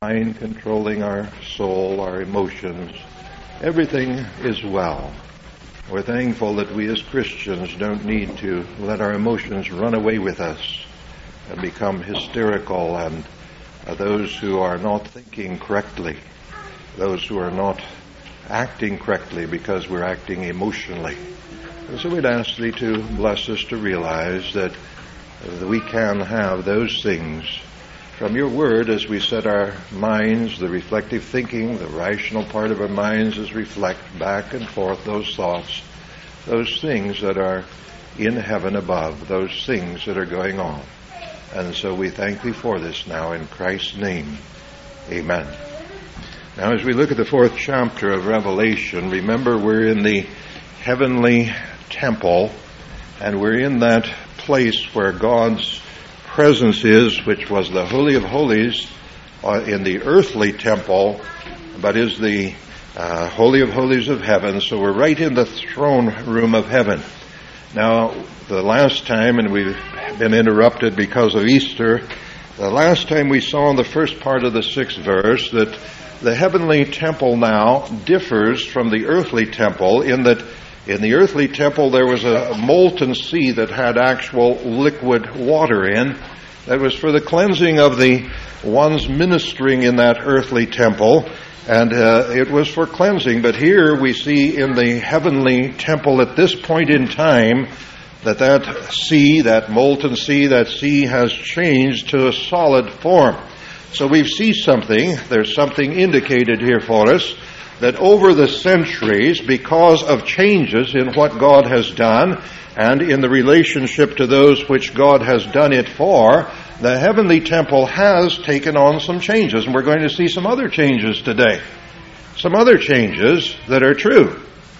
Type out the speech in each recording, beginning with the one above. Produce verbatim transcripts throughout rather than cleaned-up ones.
mind controlling our soul, our emotions. Everything is well. We're thankful that we as Christians don't need to let our emotions run away with us and become hysterical and uh, those who are not thinking correctly, those who are not acting correctly because we're acting emotionally. And so we'd ask Thee to bless us to realize that uh, we can have those things from Your Word as we set our minds, the reflective thinking, the rational part of our minds as reflect back and forth those thoughts, those things that are in heaven above, those things that are going on. And so we thank Thee for this now in Christ's name. Amen. Now as we look at the fourth chapter of Revelation, remember we're in the heavenly temple, and we're in that place where God's presence is, which was the Holy of Holies uh, in the earthly temple, but is the uh, Holy of Holies of heaven. So we're right in the throne room of heaven. Now, the last time, and we've been interrupted because of Easter, the last time we saw in the first part of the sixth verse that the heavenly temple now differs from the earthly temple in that in the earthly temple, there was a molten sea that had actual liquid water in. That was for the cleansing of the ones ministering in that earthly temple, and uh, it was for cleansing. But here we see in the heavenly temple at this point in time that that sea, that molten sea, that sea has changed to a solid form. So we see something, there's something indicated here for us, that over the centuries, because of changes in what God has done and in the relationship to those which God has done it for, the heavenly temple has taken on some changes. And we're going to see some other changes today. Some other changes that are true.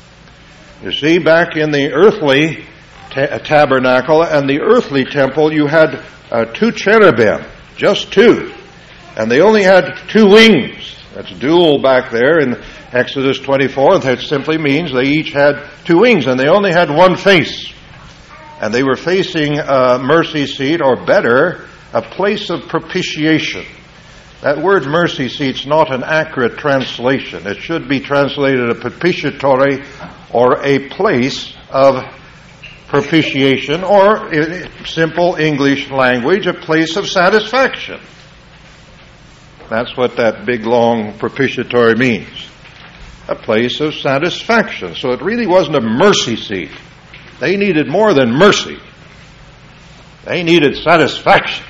You see, back in the earthly ta- tabernacle and the earthly temple, you had uh, two cherubim, just two. And they only had two wings. That's dual back there in Exodus twenty-four. That simply means they each had two wings, and they only had one face. And they were facing a mercy seat, or better, a place of propitiation. That word mercy seat's not an accurate translation. It should be translated a propitiatory, or a place of propitiation, or in simple English language, a place of satisfaction. That's what that big, long propitiatory means. A place of satisfaction. So it really wasn't a mercy seat. They needed more than mercy. They needed satisfaction.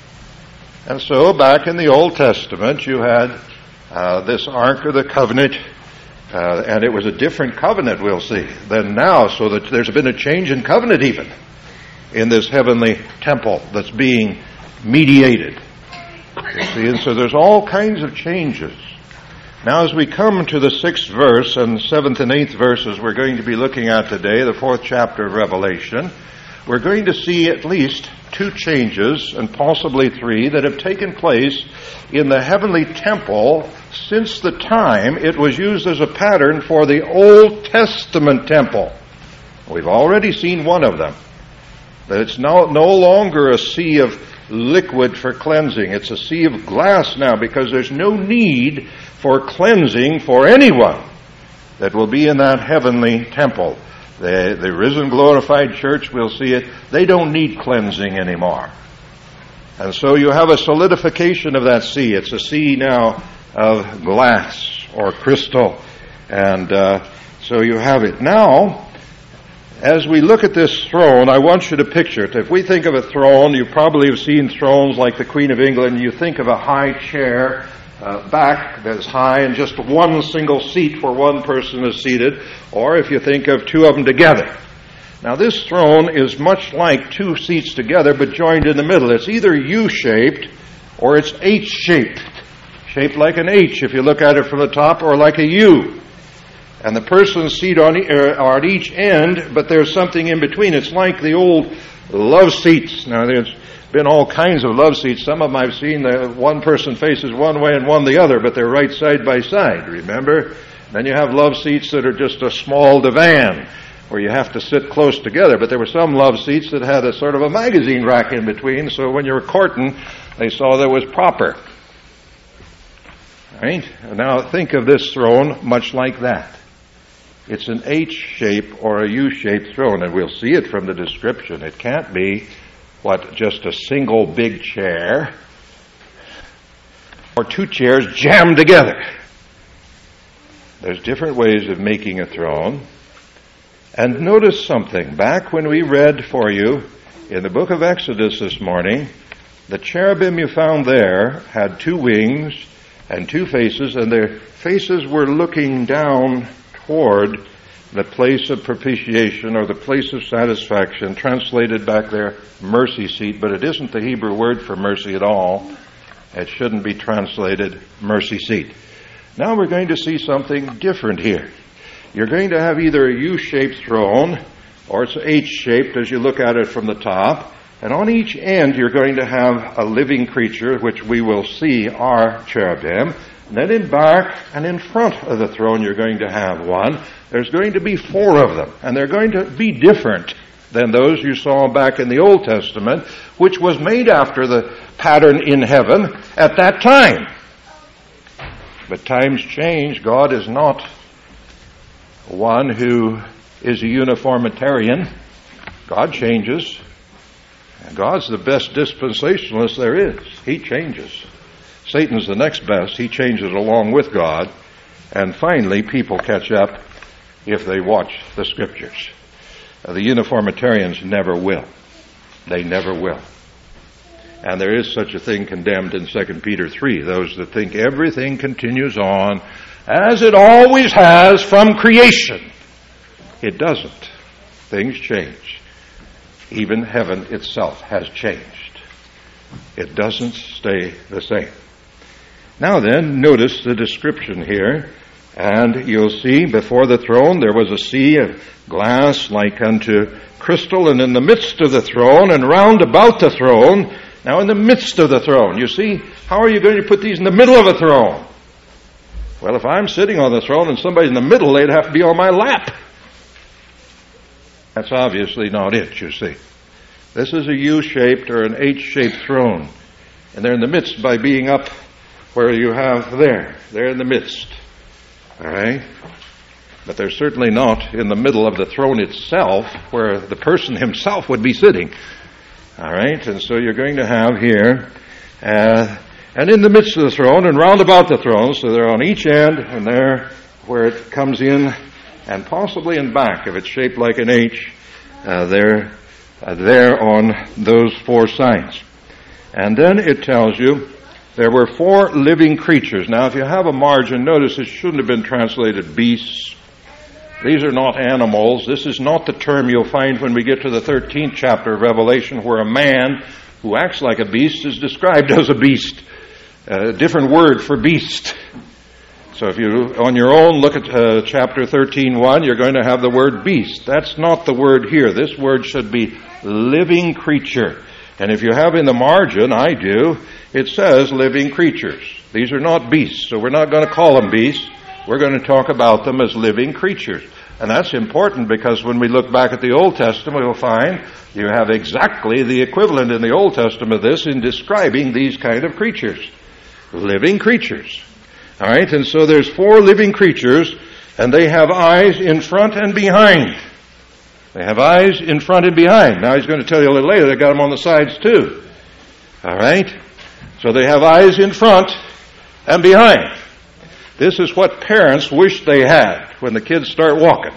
And so back in the Old Testament, you had uh, this Ark of the Covenant, uh, and it was a different covenant, we'll see, than now, so that there's been a change in covenant even in this heavenly temple that's being mediated. You see, and so there's all kinds of changes. Now as we come to the sixth verse and seventh and eighth verses we're going to be looking at today, the fourth chapter of Revelation, we're going to see at least two changes, and possibly three, that have taken place in the heavenly temple since the time it was used as a pattern for the Old Testament temple. We've already seen one of them. That it's no, no longer a sea of liquid for cleansing. It's a sea of glass now, because there's no need for cleansing for anyone that will be in that heavenly temple. The, the risen, glorified church, we'll see it, they don't need cleansing anymore. And so you have a solidification of that sea. It's a sea now of glass or crystal. And uh, so you have it. Now, as we look at this throne, I want you to picture it. If we think of a throne, you probably have seen thrones like the Queen of England. You think of a high chair, uh, back that's high, and just one single seat where one person is seated. Or if you think of two of them together. Now this throne is much like two seats together, but joined in the middle. It's either U-shaped or it's H-shaped. Shaped like an H if you look at it from the top, or like a U. And the person's seat on e- are at each end, but there's something in between. It's like the old love seats. Now, there's been all kinds of love seats. Some of them I've seen, the one person faces one way and one the other, but they're right side by side, remember? Then you have love seats that are just a small divan, where you have to sit close together. But there were some love seats that had a sort of a magazine rack in between, so when you were courting, they saw that was proper. Right? Now think of this throne much like that. It's an H-shape or a U-shaped throne, and we'll see it from the description. It can't be, what, just a single big chair or two chairs jammed together. There's different ways of making a throne. And notice something. Back when we read for you in the book of Exodus this morning, the cherubim you found there had two wings and two faces, and their faces were looking down toward the place of propitiation or the place of satisfaction, translated back there, mercy seat, but it isn't the Hebrew word for mercy at all. It shouldn't be translated mercy seat. Now we're going to see something different here. You're going to have either a U-shaped throne or it's H-shaped as you look at it from the top. And on each end you're going to have a living creature, which we will see are cherubim. And then in back and in front of the throne you're going to have one. There's going to be four of them. And they're going to be different than those you saw back in the Old Testament, which was made after the pattern in heaven at that time. But times change. God is not one who is a uniformitarian. God changes. And God's the best dispensationalist there is. He changes. Satan's the next best. He changes along with God. And finally, people catch up if they watch the Scriptures. Uh, the uniformitarians never will. They never will. And there is such a thing condemned in Second Peter three, those that think everything continues on as it always has from creation. It doesn't. Things change. Even heaven itself has changed. It doesn't stay the same. Now then, notice the description here. And you'll see before the throne there was a sea of glass like unto crystal, and in the midst of the throne and round about the throne. Now in the midst of the throne, you see, how are you going to put these in the middle of a throne? Well, if I'm sitting on the throne and somebody's in the middle, they'd have to be on my lap. That's obviously not it, you see. This is a U-shaped or an H-shaped throne. And they're in the midst by being up where you have there. They're in the midst. All right? But they're certainly not in the middle of the throne itself where the person himself would be sitting. All right? And so you're going to have here, uh, and in the midst of the throne and round about the throne, so they're on each end and there where it comes in and possibly in back if it's shaped like an H, uh, they're uh, there on those four sides. And then it tells you there were four living creatures. Now, if you have a margin, notice it shouldn't have been translated beasts. These are not animals. This is not the term you'll find when we get to the thirteenth chapter of Revelation, where a man who acts like a beast is described as a beast. A different word for beast. So if you, on your own, look at uh, chapter thirteen one, you're going to have the word beast. That's not the word here. This word should be living creature. And if you have in the margin, I do, it says living creatures. These are not beasts, so we're not going to call them beasts. We're going to talk about them as living creatures. And that's important because when we look back at the Old Testament, we'll find you have exactly the equivalent in the Old Testament of this in describing these kind of creatures. Living creatures. All right, and so there's four living creatures, and they have eyes in front and behind. They have eyes in front and behind. Now he's going to tell you a little later they got them on the sides too. All right? So they have eyes in front and behind. This is what parents wish they had when the kids start walking.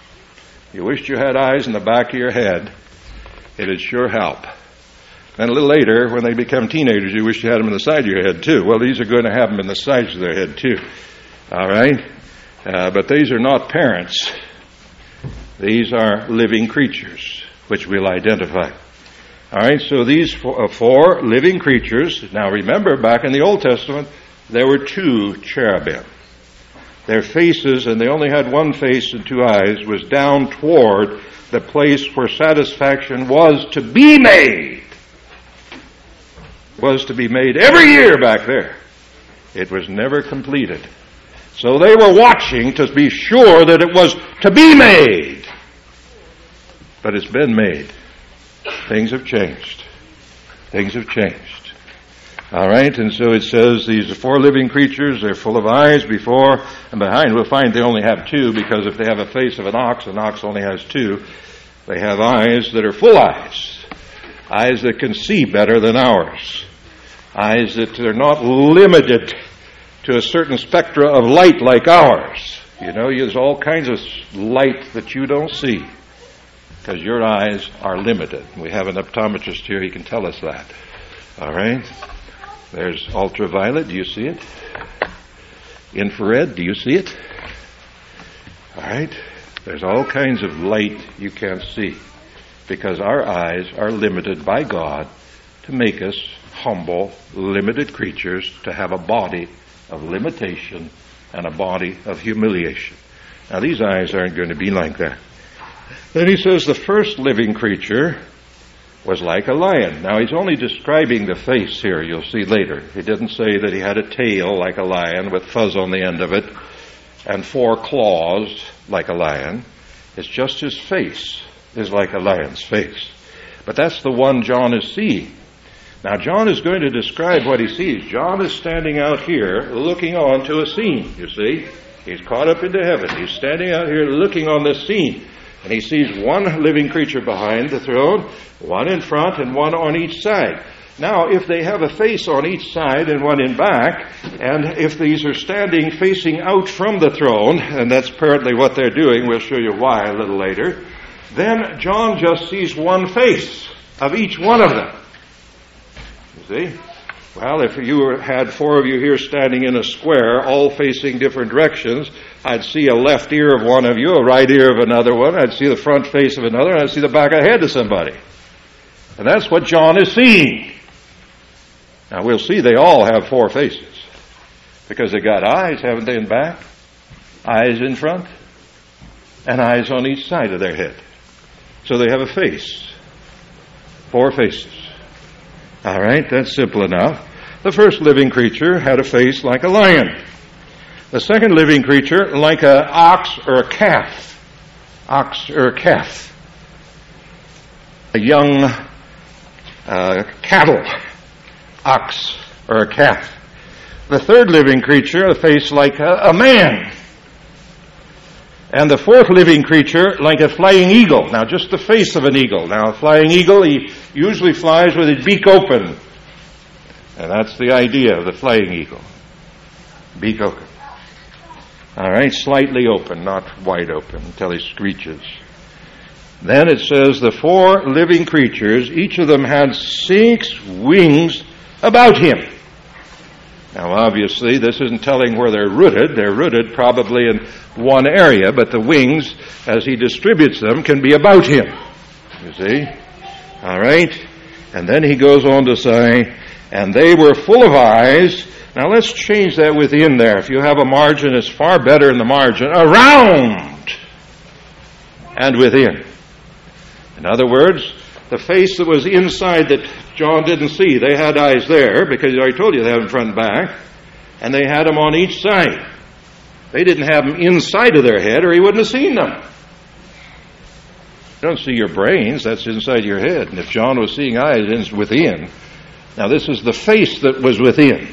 You wished you had eyes in the back of your head. It'd sure help. And a little later, when they become teenagers, you wish you had them in the side of your head too. Well, these are going to have them in the sides of their head too. All right? Uh, but these are not parents. These are living creatures, which we'll identify. All right, so these four, uh, four living creatures. Now remember, back in the Old Testament, there were two cherubim. Their faces, and they only had one face and two eyes, was down toward the place where satisfaction was to be made. Was to be made every year back there. It was never completed. So they were watching to be sure that it was to be made. But it's been made. Things have changed. Things have changed. All right, and so it says these four living creatures, they're full of eyes before and behind. We'll find they only have two, because if they have a face of an ox, an ox only has two. They have eyes that are full eyes, eyes that can see better than ours, eyes that are not limited to a certain spectra of light like ours. You know, there's all kinds of light that you don't see, because your eyes are limited. We have an optometrist here, he can tell us that. All right? There's ultraviolet, do you see it? Infrared, do you see it? All right? There's all kinds of light you can't see, because our eyes are limited by God to make us humble, limited creatures, to have a body of limitation and a body of humiliation. Now, these eyes aren't going to be like that. Then he says the first living creature was like a lion. Now, he's only describing the face here, you'll see later. He didn't say that he had a tail like a lion with fuzz on the end of it and four claws like a lion. It's just his face is like a lion's face. But that's the one John is seeing. Now, John is going to describe what he sees. John is standing out here looking on to a scene, you see. He's caught up into heaven. He's standing out here looking on this scene. And he sees one living creature behind the throne, one in front, and one on each side. Now, if they have a face on each side and one in back, and if these are standing facing out from the throne, and that's apparently what they're doing, we'll show you why a little later, then John just sees one face of each one of them. You see? Well, if you had four of you here standing in a square, all facing different directions, I'd see a left ear of one of you, a right ear of another one, I'd see the front face of another, and I'd see the back of the head of somebody. And that's what John is seeing. Now, we'll see they all have four faces, because they got eyes, haven't they, in back? Eyes in front, and eyes on each side of their head. So they have a face. Four faces. All right, that's simple enough. The first living creature had a face like a lion. The second living creature like an ox or a calf. Ox or a calf. A young uh, cattle. Ox or a calf. The third living creature, a face like a, a man. And the fourth living creature like a flying eagle. Now, just the face of an eagle. Now, a flying eagle, he usually flies with his beak open. And that's the idea of the flying eagle. Beak open. All right, slightly open, not wide open, until he screeches. Then it says the four living creatures, each of them had six wings about him. Now, obviously, this isn't telling where they're rooted. They're rooted probably in one area, but the wings, as he distributes them, can be about him. You see? All right? And then he goes on to say, and they were full of eyes. Now, let's change that within there. If you have a margin, it's far better in the margin. Around and within. In other words, the face that was inside that John didn't see, they had eyes there, because I told you they have them front and back, and they had them on each side. They didn't have them inside of their head, or he wouldn't have seen them. You don't see your brains, that's inside your head. And if John was seeing eyes, it's within. Now, this is the face that was within.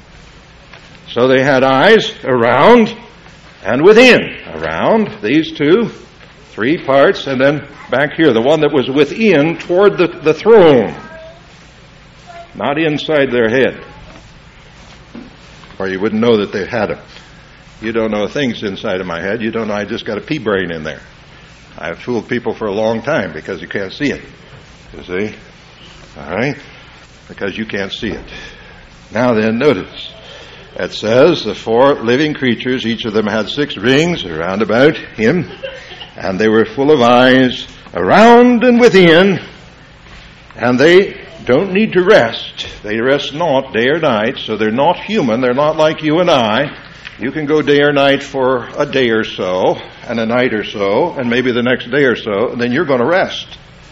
So they had eyes around and within. Around, these two, three parts, and then back here, the one that was within toward the, the throne. Not inside their head. Or you wouldn't know that they had them. You don't know things inside of my head. You don't know I just got a pea brain in there. I've fooled people for a long time because you can't see it. You see? All right? Because you can't see it. Now then, notice. It says, the four living creatures, each of them had six rings around about him, and they were full of eyes around and within, and they don't need to rest. They rest not day or night, so they're not human. They're not like you and I. You can go day or night for a day or so, and a night or so, and maybe the next day or so, and then you're going to rest.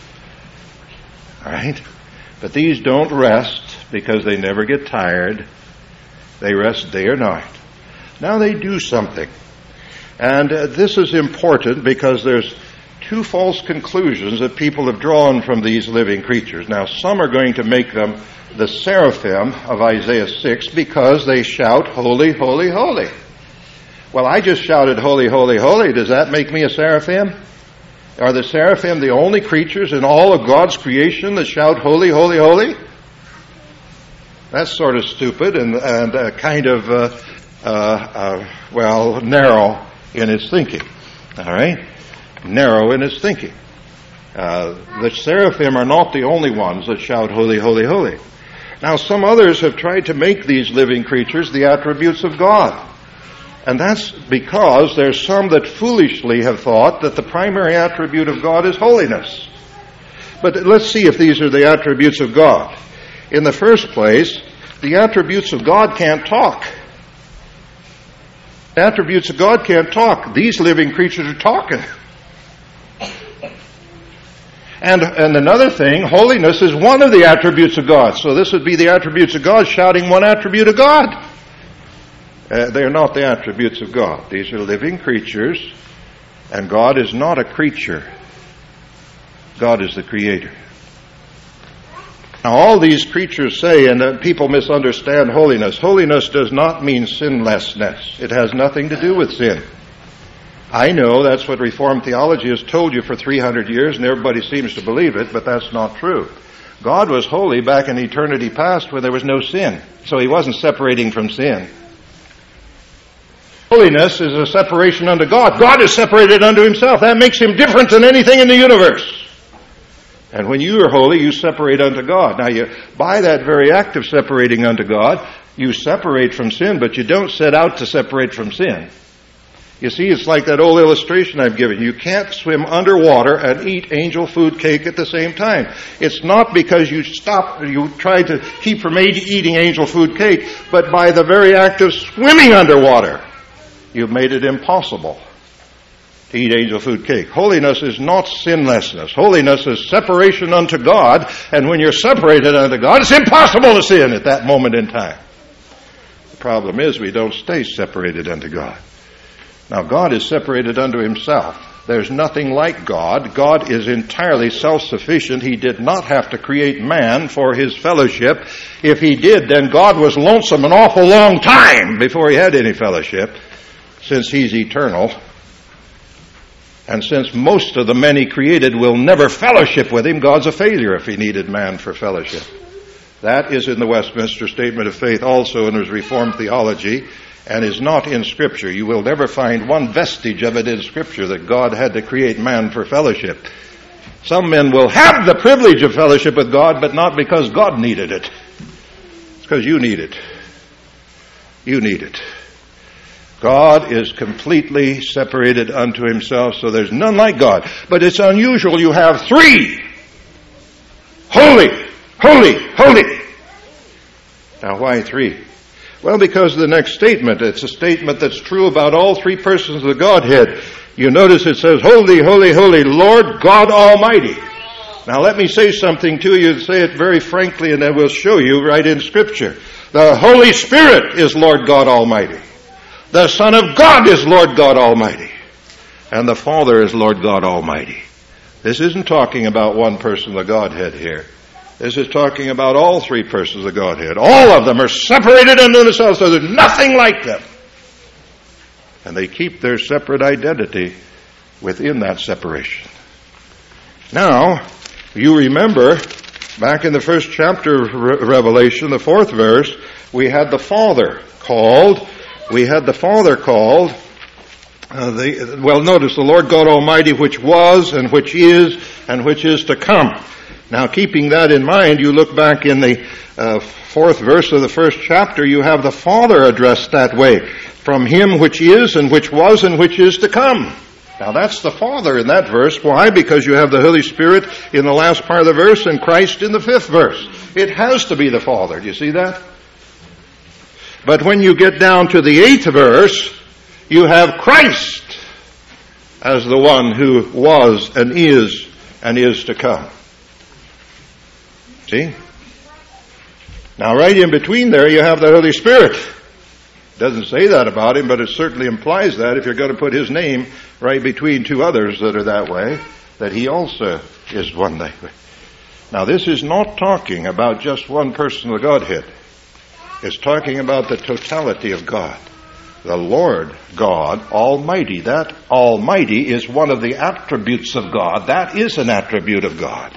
All right? But these don't rest because they never get tired. They rest day or night. Now they do something. And uh, this is important because there's two two false conclusions that people have drawn from these living creatures. Now, some are going to make them the seraphim of Isaiah six because they shout, holy, holy, holy. Well, I just shouted, holy, holy, holy. Does that make me a seraphim? Are the seraphim the only creatures in all of God's creation that shout, holy, holy, holy? That's sort of stupid and, and uh, kind of, uh, uh, uh, well, narrow in its thinking. All right? Narrow in its thinking. Uh, the seraphim are not the only ones that shout, holy, holy, holy. Now, some others have tried to make these living creatures the attributes of God. And that's because there's some that foolishly have thought that the primary attribute of God is holiness. But let's see if these are the attributes of God. In the first place, the attributes of God can't talk. The attributes of God can't talk. These living creatures are talking. And, and another thing, holiness is one of the attributes of God. So this would be the attributes of God shouting one attribute of God. Uh, they are not the attributes of God. These are living creatures, and God is not a creature. God is the creator. Now, all these creatures say, and uh, people misunderstand holiness. Holiness does not mean sinlessness. It has nothing to do with sin. I know that's what Reformed theology has told you for three hundred years, and everybody seems to believe it, but that's not true. God was holy back in eternity past when there was no sin, so he wasn't separating from sin. Holiness is a separation unto God. God is separated unto himself. That makes him different than anything in the universe. And when you are holy, you separate unto God. Now, you, by that very act of separating unto God, you separate from sin, but you don't set out to separate from sin. You see, it's like that old illustration I've given you. You can't swim underwater and eat angel food cake at the same time. It's not because you stop, you try to keep from eating angel food cake, but by the very act of swimming underwater, you've made it impossible to eat angel food cake. Holiness is not sinlessness. Holiness is separation unto God, and when you're separated unto God, it's impossible to sin at that moment in time. The problem is we don't stay separated unto God. Now, God is separated unto himself. There's nothing like God. God is entirely self-sufficient. He did not have to create man for his fellowship. If he did, then God was lonesome an awful long time before he had any fellowship, since he's eternal. And since most of the men he created will never fellowship with him, God's a failure if he needed man for fellowship. That is in the Westminster Statement of Faith also in his Reformed theology, and is not in Scripture. You will never find one vestige of it in Scripture that God had to create man for fellowship. Some men will have the privilege of fellowship with God, but not because God needed it. It's because you need it. You need it. God is completely separated unto himself, so there's none like God. But it's unusual you have three. Holy, holy, holy. Now, why three? Well, because of the next statement. It's a statement that's true about all three persons of the Godhead. You notice it says, holy, holy, holy, Lord God Almighty. Now let me say something to you, say it very frankly, and I will show you right in Scripture. The Holy Spirit is Lord God Almighty. The Son of God is Lord God Almighty. And the Father is Lord God Almighty. This isn't talking about one person of the Godhead here. This is talking about all three persons of the Godhead. All of them are separated unto themselves, so there's nothing like them. And they keep their separate identity within that separation. Now, you remember, back in the first chapter of Revelation, the fourth verse, we had the Father called, we had the Father called, uh, the, well, notice the Lord God Almighty, which was, and which is, and which is to come. Now, keeping that in mind, you look back in the uh, fourth verse of the first chapter, you have the Father addressed that way. From him which is, and which was, and which is to come. Now, that's the Father in that verse. Why? Because you have the Holy Spirit in the last part of the verse and Christ in the fifth verse. It has to be the Father. Do you see that? But when you get down to the eighth verse, you have Christ as the one who was and is and is to come. See? Now, right in between there, you have the Holy Spirit. It doesn't say that about him, but it certainly implies that if you're going to put his name right between two others that are that way. that he also is one day. Now, this is not talking about just one person of the Godhead. It's talking about the totality of God. The Lord God Almighty. That Almighty is one of the attributes of God. That is an attribute of God.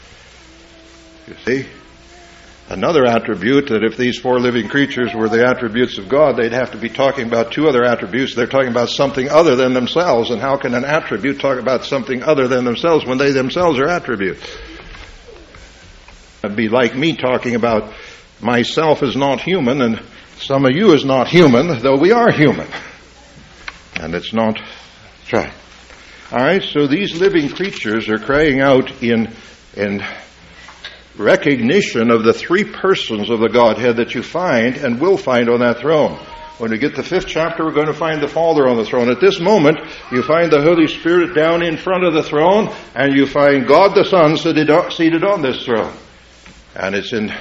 You see? Another attribute, that if these four living creatures were the attributes of God, they'd have to be talking about two other attributes. They're talking about something other than themselves. And how can an attribute talk about something other than themselves when they themselves are attributes? It'd be like me talking about myself is not human and some of you is not human, though we are human. And it's not right. All right, so these living creatures are crying out in, in recognition of the three persons of the Godhead that you find and will find on that throne. When we get to the fifth chapter, we're going to find the Father on the throne. At this moment, you find the Holy Spirit down in front of the throne, and you find God the Son seated on this throne. And it's in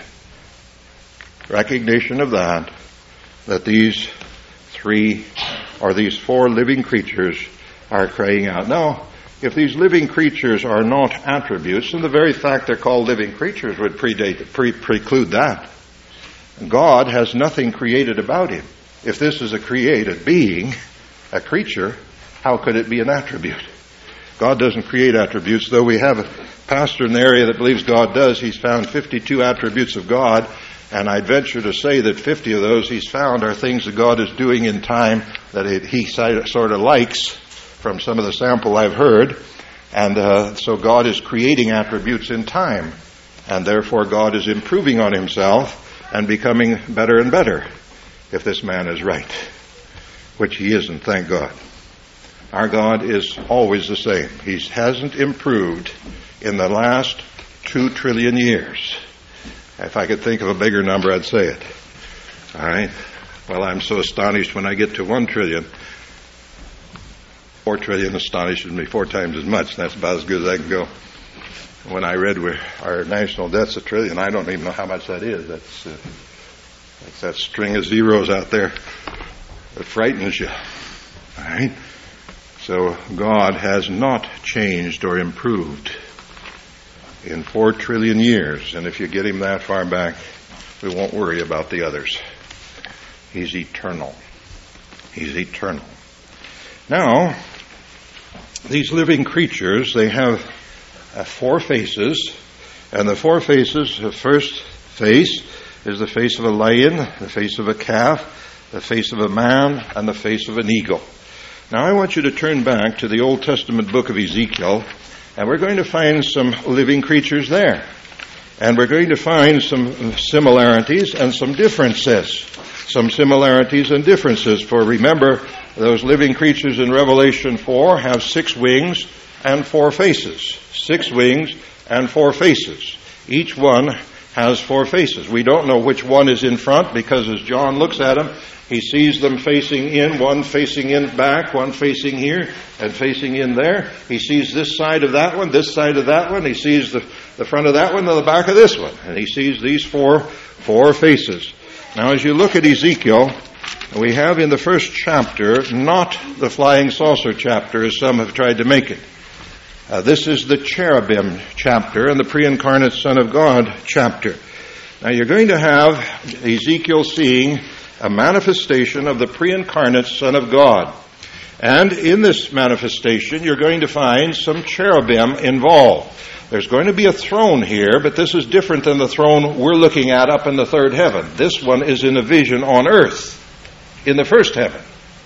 recognition of that that these three or these four living creatures are crying out. Now, if these living creatures are not attributes, then the very fact they're called living creatures would predate, pre- preclude that. God has nothing created about him. If this is a created being, a creature, how could it be an attribute? God doesn't create attributes, though we have a pastor in the area that believes God does. He's found fifty-two attributes of God, and I'd venture to say that fifty of those he's found are things that God is doing in time that it, he sort of likes from some of the sample I've heard. And uh, so God is creating attributes in time, and therefore God is improving on himself and becoming better and better, if this man is right, which he isn't, thank God. Our God is always the same. He hasn't improved in the last two trillion years. If I could think of a bigger number, I'd say it. All right? Well, I'm so astonished when I get to one trillion. Four trillion astonishes me four times as much. That's about as good as I can go. When I read where our national debt's a trillion, I don't even know how much that is. That's, uh, that's that string of zeros out there that frightens you. All right? So God has not changed or improved in four trillion years. And if you get him that far back, we won't worry about the others. He's eternal. He's eternal. Now, these living creatures, they have uh, four faces. And the four faces, the first face is the face of a lion, the face of a calf, the face of a man, and the face of an eagle. Now I want you to turn back to the Old Testament book of Ezekiel, and we're going to find some living creatures there. And we're going to find some similarities and some differences. Some similarities and differences. For remember, those living creatures in Revelation four have six wings and four faces. Six wings and four faces. Each one has four faces. We don't know which one is in front, because as John looks at them, he sees them facing in, one facing in back, one facing here, and facing in there. He sees this side of that one, this side of that one. He sees the, the front of that one and the back of this one. And he sees these four, four faces. Now, as you look at Ezekiel, we have in the first chapter, not the flying saucer chapter, as some have tried to make it. Uh, this is the cherubim chapter and the pre-incarnate Son of God chapter. Now, you're going to have Ezekiel seeing a manifestation of the pre-incarnate Son of God. And in this manifestation, you're going to find some cherubim involved. There's going to be a throne here, but this is different than the throne we're looking at up in the third heaven. This one is in a vision on earth, in the first heaven.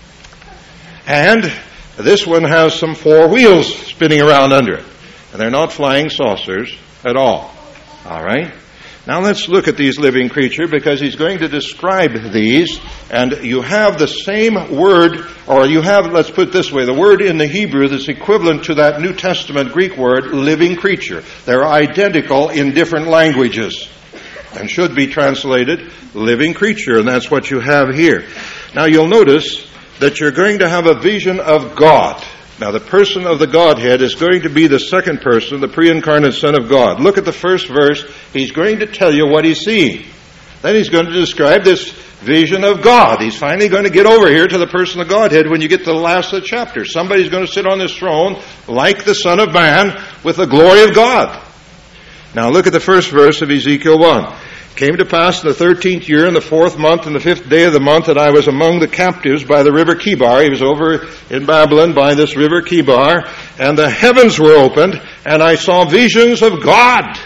And this one has some four wheels spinning around under it. And they're not flying saucers at all. All right? Now let's look at these living creatures, because he's going to describe these, and you have the same word, or you have, let's put it this way, the word in the Hebrew that's equivalent to that New Testament Greek word, living creature. They're identical in different languages and should be translated living creature, and that's what you have here. Now you'll notice that you're going to have a vision of God. Now, the person of the Godhead is going to be the second person, the pre-incarnate Son of God. Look at the first verse. He's going to tell you what he's seeing. Then he's going to describe this vision of God. He's finally going to get over here to the person of Godhead when you get to the last of the chapter. Somebody's going to sit on this throne like the Son of Man with the glory of God. Now look at the first verse of Ezekiel one. Came to pass in the thirteenth year, in the fourth month, in the fifth day of the month, that I was among the captives by the river Chebar. He was over in Babylon by this river Chebar. And the heavens were opened, and I saw visions of God.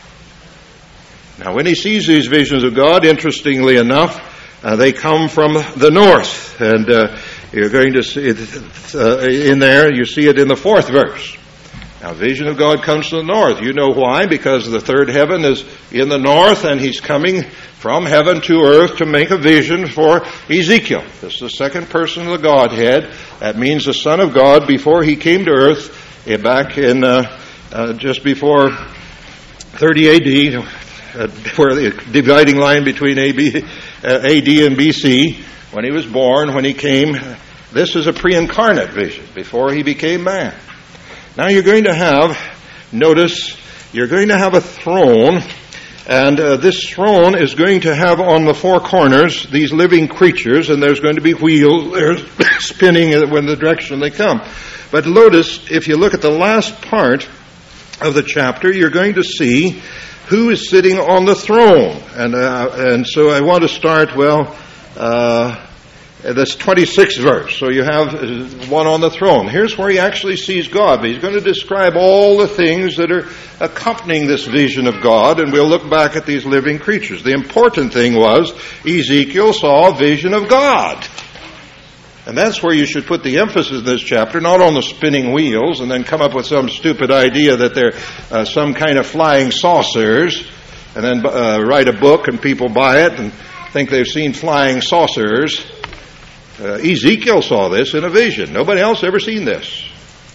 Now when he sees these visions of God, interestingly enough, uh, they come from the north. And uh, you're going to see it uh, in there, you see it in the fourth verse. Now, vision of God comes from the north. You know why? Because the third heaven is in the north, and he's coming from heaven to earth to make a vision for Ezekiel. This is the second person of the Godhead. That means the Son of God before he came to earth, eh, back in uh, uh, just before thirty A D, uh, where the dividing line between A B, uh, A D and B C, when he was born, when he came. This is a pre-incarnate vision, before he became man. Now you're going to have, notice, you're going to have a throne, and uh, this throne is going to have on the four corners these living creatures, and there's going to be wheels they're spinning in the direction they come. But notice, if you look at the last part of the chapter, you're going to see who is sitting on the throne. And uh, and so I want to start, well, uh, this twenty-sixth verse. So you have one on the throne. Here's where he actually sees God. But he's going to describe all the things that are accompanying this vision of God, and we'll look back at these living creatures. The important thing was Ezekiel saw a vision of God. And that's where you should put the emphasis in this chapter, not on the spinning wheels and then come up with some stupid idea that they're uh, some kind of flying saucers, and then uh, write a book and people buy it and think they've seen flying saucers. Uh, Ezekiel saw this in a vision. Nobody else ever seen this.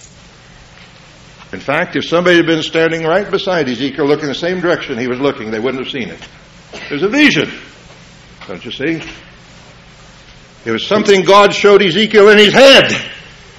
In fact, if somebody had been standing right beside Ezekiel looking the same direction he was looking, they wouldn't have seen it. It was a vision. Don't you see? It was something God showed Ezekiel in his head.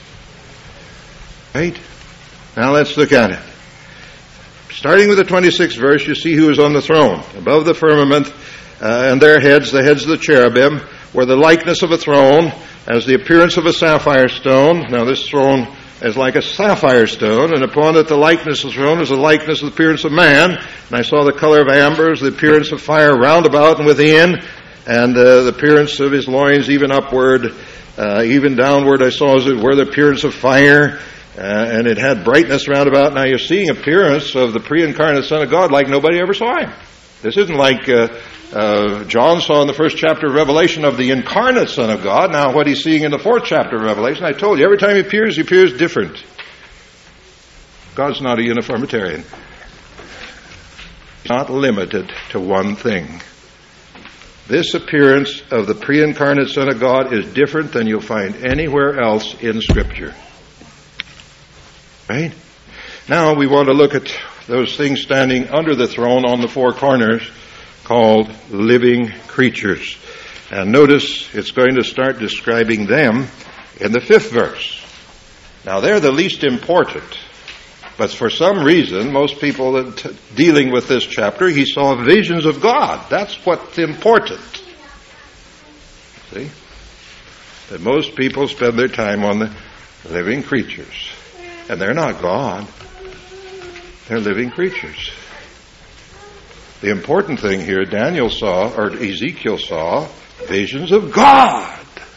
Right? Now let's look at it. Starting with the twenty-sixth verse, you see who is on the throne. Above the firmament, uh, and their heads, the heads of the cherubim, were the likeness of a throne, as the appearance of a sapphire stone. Now this throne is like a sapphire stone, and upon it the likeness of the throne is the likeness of the appearance of man. And I saw the color of amber, the appearance of fire round about and within, and uh, the appearance of his loins even upward, uh, even downward I saw as it were the appearance of fire, uh, and it had brightness round about. Now you're seeing appearance of the pre-incarnate Son of God like nobody ever saw him. This isn't like uh, uh, John saw in the first chapter of Revelation of the incarnate Son of God. Now what he's seeing in the fourth chapter of Revelation, I told you, every time he appears, he appears different. God's not a uniformitarian. He's not limited to one thing. This appearance of the pre-incarnate Son of God is different than you'll find anywhere else in Scripture. Right? Now we want to look at those things standing under the throne on the four corners called living creatures. And notice it's going to start describing them in the fifth verse. Now they're the least important. But for some reason, most people that dealing with this chapter, he saw visions of God. That's what's important. See? That most people spend their time on the living creatures. And they're not God. They're living creatures. The important thing here, Daniel saw, or Ezekiel saw, visions of God.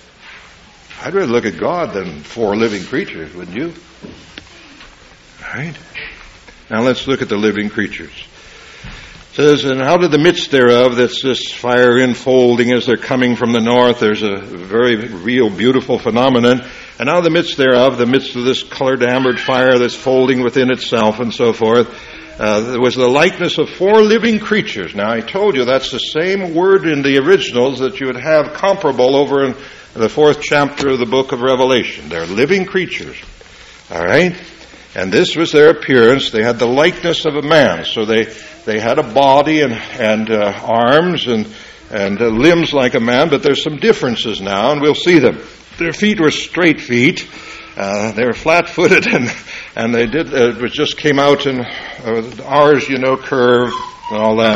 I'd rather look at God than four living creatures, wouldn't you? Right? Now let's look at the living creatures. It says, and out of the midst thereof, that's this fire enfolding as they're coming from the north. There's a very real, beautiful phenomenon. And out of the midst thereof, the midst of this colored ambered fire that's folding within itself and so forth, uh, there was the likeness of four living creatures. Now I told you that's the same word in the originals that you would have comparable over in the fourth chapter of the book of Revelation. They're living creatures. All right? And this was their appearance. They had the likeness of a man. So they, they had a body and, and uh, arms and, and uh, limbs like a man, but there's some differences now, and we'll see them. Their feet were straight feet. Uh, they were flat-footed, and, and they did, uh, it was just came out in uh, ours, you know, curved and all that.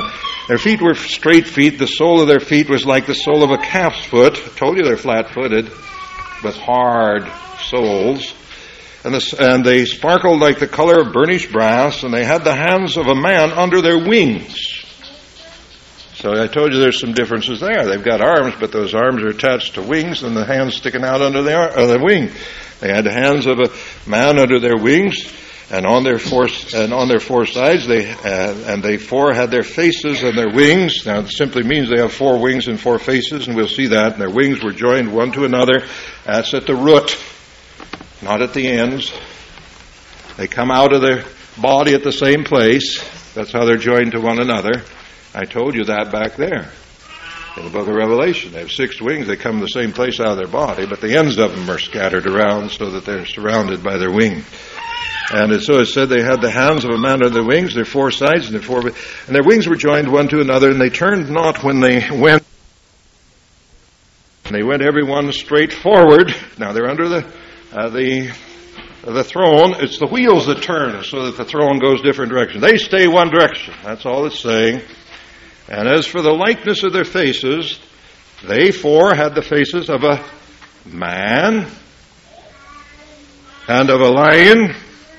Their feet were straight feet. The sole of their feet was like the sole of a calf's foot. I told you they're flat-footed with hard soles. And, the, and they sparkled like the color of burnished brass, and they had the hands of a man under their wings. So I told you there's some differences there. They've got arms, but those arms are attached to wings, and the hands sticking out under the, ar- uh, the wing. They had the hands of a man under their wings, and on their four and on their four sides, they uh, and they four had their faces and their wings. Now it simply means they have four wings and four faces, and we'll see that. And their wings were joined one to another. That's at the root, not at the ends. They come out of their body at the same place. That's how they're joined to one another. I told you that back there in the book of Revelation. They have six wings. They come to the same place out of their body, but the ends of them are scattered around so that they're surrounded by their wings. And it, so it said they had the hands of a man on their wings, their four sides, and their four, and their wings were joined one to another, and they turned not when they went. And they went every one straight forward. Now they're under the uh, the the throne. It's the wheels that turn so that the throne goes different directions. They stay one direction. That's all it's saying. And as for the likeness of their faces, they four had the faces of a man and of a lion.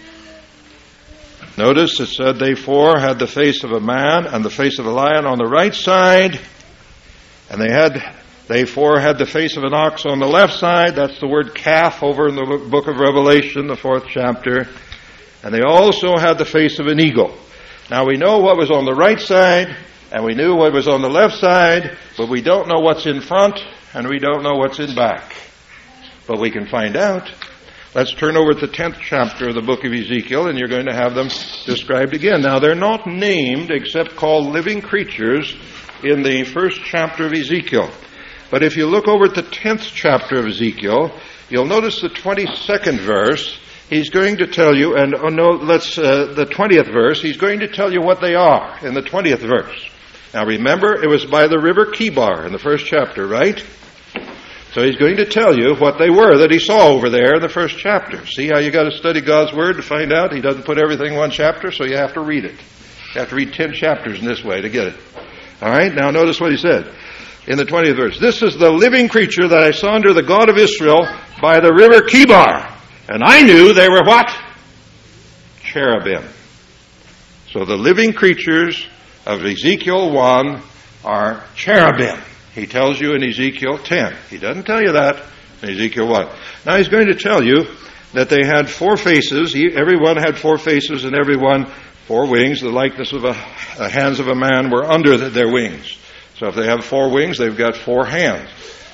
Notice it said they four had the face of a man and the face of a lion on the right side, and they had they four had the face of an ox on the left side. That's the word calf over in the book of Revelation, the fourth chapter. And they also had the face of an eagle. Now we know what was on the right side, and we knew what was on the left side, but we don't know what's in front, and we don't know what's in back. But we can find out. Let's turn over to the tenth chapter of the book of Ezekiel, and you're going to have them described again. Now, they're not named except called living creatures in the first chapter of Ezekiel. But if you look over at the tenth chapter of Ezekiel, you'll notice the twenty-second verse. He's going to tell you, and oh no, let's uh, the twentieth verse. He's going to tell you what they are in the twentieth verse. Now, remember, it was by the river Kibar in the first chapter, right? So he's going to tell you what they were that he saw over there in the first chapter. See how you got to study God's Word to find out? He doesn't put everything in one chapter, so you have to read it. You have to read ten chapters in this way to get it. All right, now notice what he said in the twentieth verse. This is the living creature that I saw under the God of Israel by the river Kibar. And I knew they were what? Cherubim. So the living creatures of Ezekiel one are cherubim. He tells you in Ezekiel ten. He doesn't tell you that in Ezekiel one. Now he's going to tell you that they had four faces. Every one had four faces, and every one four wings. The likeness of a, the hands of a man were under the, their wings. So if they have four wings, they've got four hands.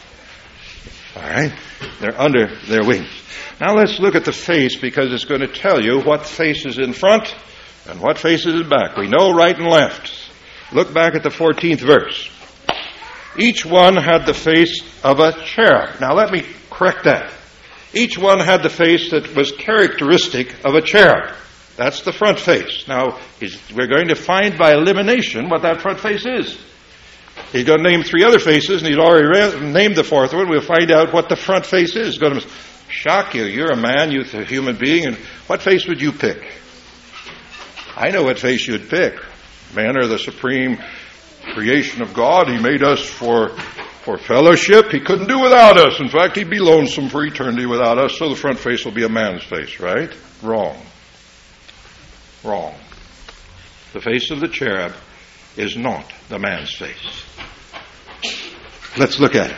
All right? They're under their wings. Now let's look at the face, because it's going to tell you what face is in front and what face is in back. We know right and left. Look back at the fourteenth verse. Each one had the face of a cherub. Now let me correct that. Each one had the face that was characteristic of a cherub. That's the front face. Now, he's, we're going to find by elimination what that front face is. He's going to name three other faces, and he's already re- named the fourth one. We'll find out what the front face is. It's going to shock you. You're a man, you're a human being, and what face would you pick? I know what face you'd pick. Men are the supreme creation of God. He made us for for fellowship. He couldn't do without us. In fact, he'd be lonesome for eternity without us, so the front face will be a man's face, right? Wrong. Wrong. The face of the cherub is not the man's face. Let's look at it.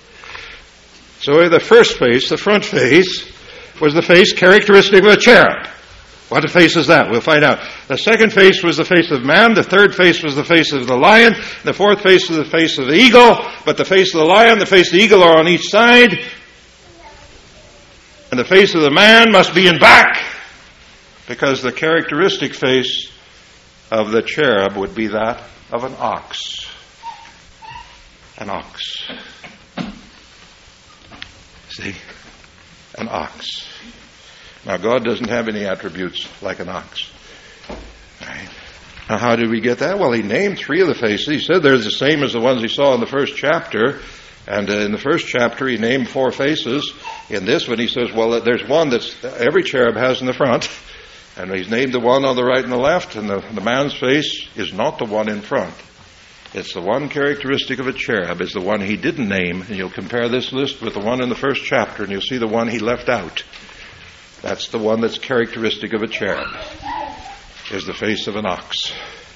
So the first face, the front face, was the face characteristic of a cherub. What face is that? We'll find out. The second face was the face of man. The third face was the face of the lion. The fourth face was the face of the eagle. But the face of the lion, the face of the eagle are on each side. And the face of the man must be in back, because the characteristic face of the cherub would be that of an ox. An ox. See? An ox. Now, God doesn't have any attributes like an ox. Right? Now, how did we get that? Well, he named three of the faces. He said they're the same as the ones he saw in the first chapter. And uh, in the first chapter, he named four faces. In this one, he says, well, there's one that's every cherub has in the front. And he's named the one on the right and the left. And the, the man's face is not the one in front. It's the one characteristic of a cherub is the one he didn't name, and you'll compare this list with the one in the first chapter, and you'll see the one he left out. That's the one that's characteristic of a cherub, is the face of an ox.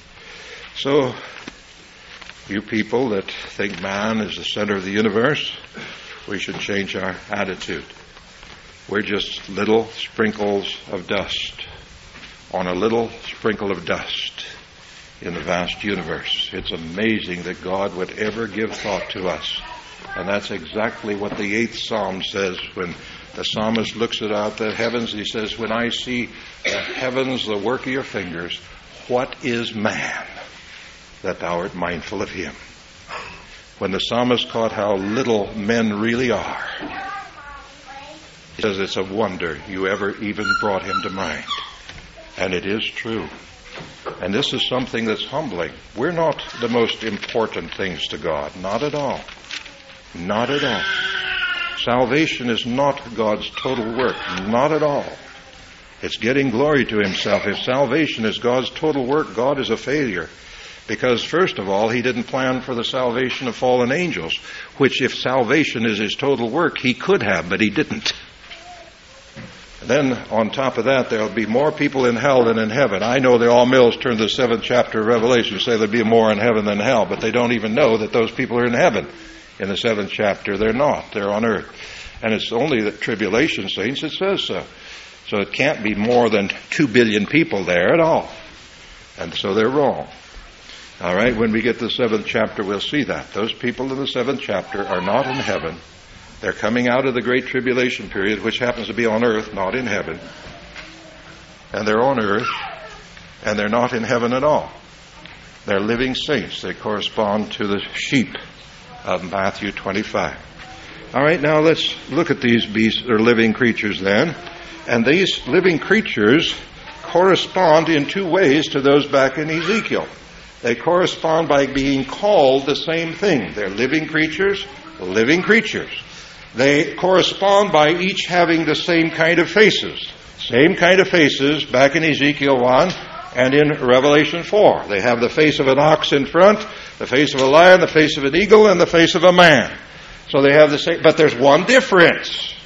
So, you people that think man is the center of the universe, we should change our attitude. We're just little sprinkles of dust on a little sprinkle of dust in the vast universe. It's amazing that God would ever give thought to us. And that's exactly what the eighth Psalm says when the psalmist looks at out the heavens. He says, when I see the heavens, the work of your fingers, what is man that thou art mindful of him? When the psalmist caught how little men really are, he says it's a wonder you ever even brought him to mind. And it is true. And this is something that's humbling. We're not the most important things to God. Not at all. Not at all. Salvation is not God's total work. Not at all. It's getting glory to himself. If salvation is God's total work, God is a failure. Because, first of all, he didn't plan for the salvation of fallen angels, which if salvation is his total work, he could have, but he didn't. Then, on top of that, there'll be more people in hell than in heaven. I know the All Mills turn to the seventh chapter of Revelation, say there'll be more in heaven than hell, but they don't even know that those people are in heaven. In the seventh chapter, they're not. They're on earth. And it's only the tribulation saints that says so. So it can't be more than two billion people there at all. And so they're wrong. All right, when we get to the seventh chapter, we'll see that. Those people in the seventh chapter are not in heaven. They're coming out of the great tribulation period, which happens to be on earth, not in heaven. And they're on earth, and they're not in heaven at all. They're living saints. They correspond to the sheep of Matthew twenty-five. All right, now let's look at these beasts, or living creatures then. And these living creatures correspond in two ways to those back in Ezekiel. They correspond by being called the same thing. They're living creatures, living creatures. They correspond by each having the same kind of faces. Same kind of faces back in Ezekiel one and in Revelation four. They have the face of an ox in front, the face of a lion, the face of an eagle, and the face of a man. So they have the same, but there's one difference.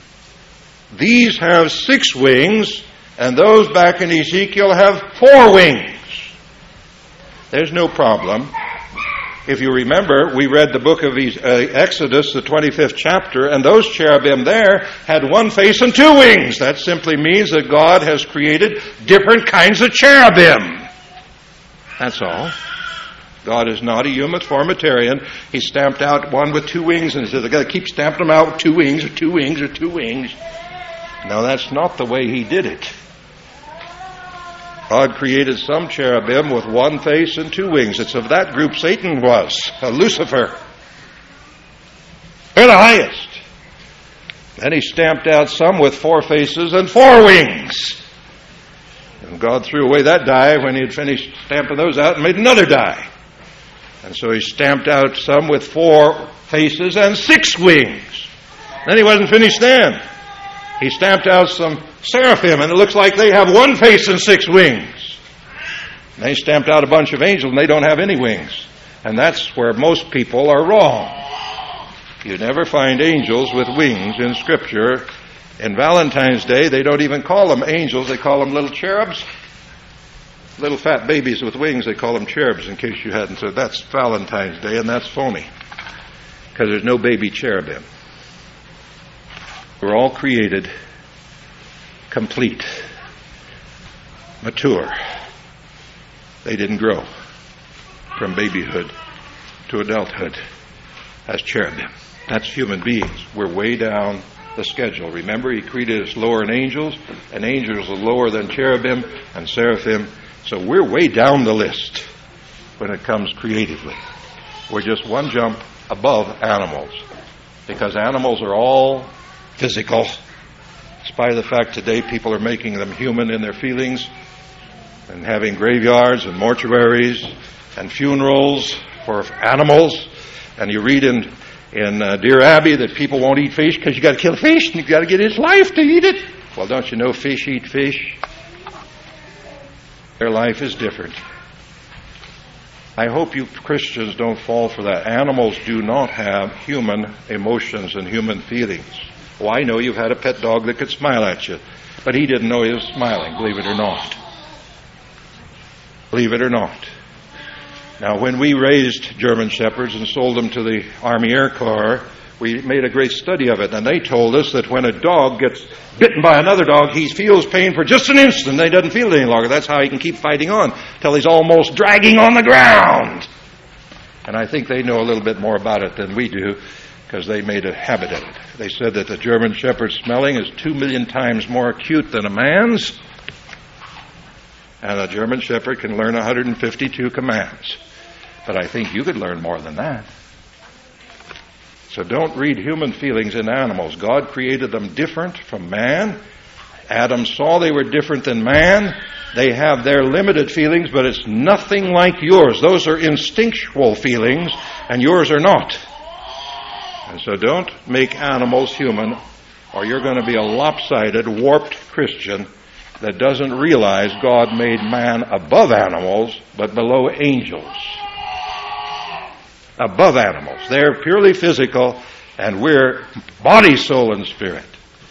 These have six wings, and those back in Ezekiel have four wings. There's no problem. If you remember, we read the book of Exodus, the twenty-fifth chapter, and those cherubim there had one face and two wings. That simply means that God has created different kinds of cherubim. That's all. God is not a uniformitarian. He stamped out one with two wings and said, I've got to keep stamping them out with two wings or two wings or two wings. No, that's not the way he did it. God created some cherubim with one face and two wings. It's of that group Satan was, uh, Lucifer. They're the highest. Then he stamped out some with four faces and four wings. And God threw away that die when he had finished stamping those out and made another die. And so he stamped out some with four faces and six wings. Then he wasn't finished then. He stamped out some seraphim, and it looks like they have one face and six wings. And they stamped out a bunch of angels, and they don't have any wings. And that's where most people are wrong. You never find angels with wings in Scripture. In Valentine's Day, they don't even call them angels. They call them little cherubs. Little fat babies with wings, they call them cherubs, in case you hadn't said. That's Valentine's Day, and that's phony. Because there's no baby cherubim. We're all created complete, mature. They didn't grow from babyhood to adulthood as cherubim. That's human beings. We're way down the schedule. Remember, he created us lower than angels, and angels are lower than cherubim and seraphim. So we're way down the list when it comes creatively. We're just one jump above animals, because animals are all physical. Despite the fact today people are making them human in their feelings and having graveyards and mortuaries and funerals for animals. And you read in in uh, Dear Abby that people won't eat fish because you got to kill fish and you got to get its life to eat it. Well, don't you know fish eat fish? Their life is different. I hope you Christians don't fall for that. Animals do not have human emotions and human feelings. Oh, I know you've had a pet dog that could smile at you, but he didn't know he was smiling, believe it or not. Believe it or not. Now, when we raised German Shepherds and sold them to the Army Air Corps, we made a great study of it, and they told us that when a dog gets bitten by another dog, he feels pain for just an instant. He doesn't feel it any longer. That's how he can keep fighting on till he's almost dragging on the ground. And I think they know a little bit more about it than we do, because they made a habit of it. They said that the German Shepherd's smelling is two million times more acute than a man's, and a German Shepherd can learn one hundred fifty-two commands. But I think you could learn more than that. So don't read human feelings in animals. God created them different from man. Adam saw they were different than man. They have their limited feelings, but it's nothing like yours. Those are instinctual feelings, and yours are not. And so don't make animals human, or you're going to be a lopsided, warped Christian that doesn't realize God made man above animals, but below angels. Above animals. They're purely physical, and we're body, soul, and spirit.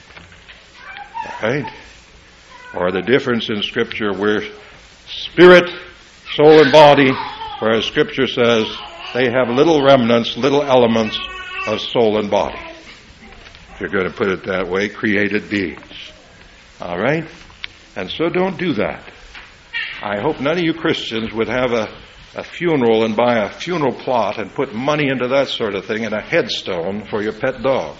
Right? Or the difference in Scripture, we're spirit, soul, and body, whereas Scripture says they have little remnants, little elements of soul and body. If you're going to put it that way, created beings. All right? And so don't do that. I hope none of you Christians would have a a funeral and buy a funeral plot and put money into that sort of thing and a headstone for your pet dog.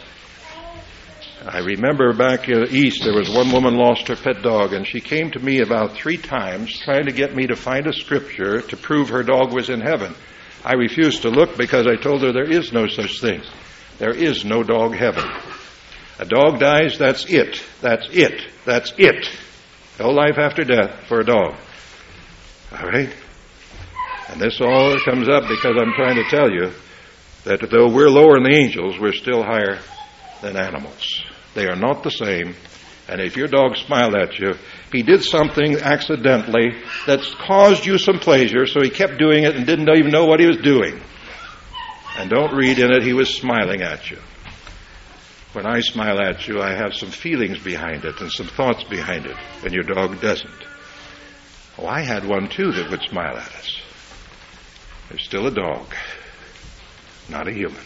I remember back east there was one woman lost her pet dog, and she came to me about three times trying to get me to find a scripture to prove her dog was in heaven. I refused to look because I told her there is no such thing. There is no dog heaven. A dog dies, that's it. That's it. That's it. No life after death for a dog. All right? And this all comes up because I'm trying to tell you that though we're lower than the angels, we're still higher than animals. They are not the same. And if your dog smiled at you, he did something accidentally that's caused you some pleasure, so he kept doing it and didn't even know what he was doing. And don't read in it he was smiling at you. When I smile at you, I have some feelings behind it and some thoughts behind it, and your dog doesn't. Oh, I had one too that would smile at us. They're still a dog, not a human.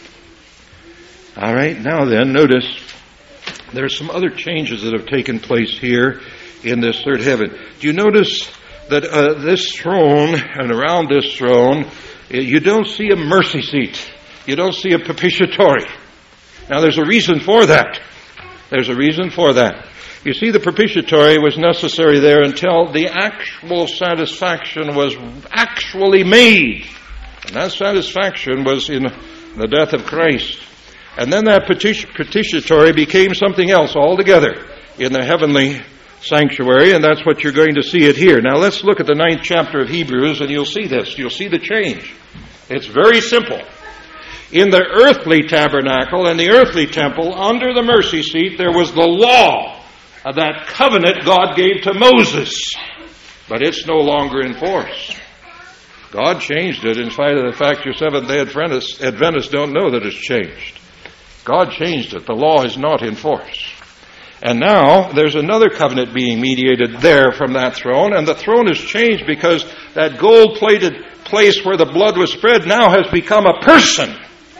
All right, now then, notice there's some other changes that have taken place here in this third heaven. Do you notice that uh, this throne and around this throne, you don't see a mercy seat. You don't see a propitiatory. Now, there's a reason for that. There's a reason for that. You see, the propitiatory was necessary there until the actual satisfaction was actually made. And that satisfaction was in the death of Christ. And then that propitiatory became something else altogether in the heavenly sanctuary, and that's what you're going to see it here. Now let's look at the ninth chapter of Hebrews, and you'll see this. You'll see the change. It's very simple. In the earthly tabernacle and the earthly temple, under the mercy seat, there was the law of that covenant God gave to Moses. But it's no longer in force. God changed it in spite of the fact your Seventh-day Adventists, Adventists don't know that it's changed. God changed it. The law is not in force. And now there's another covenant being mediated there from that throne, and the throne has changed because that gold-plated place where the blood was spread now has become a person.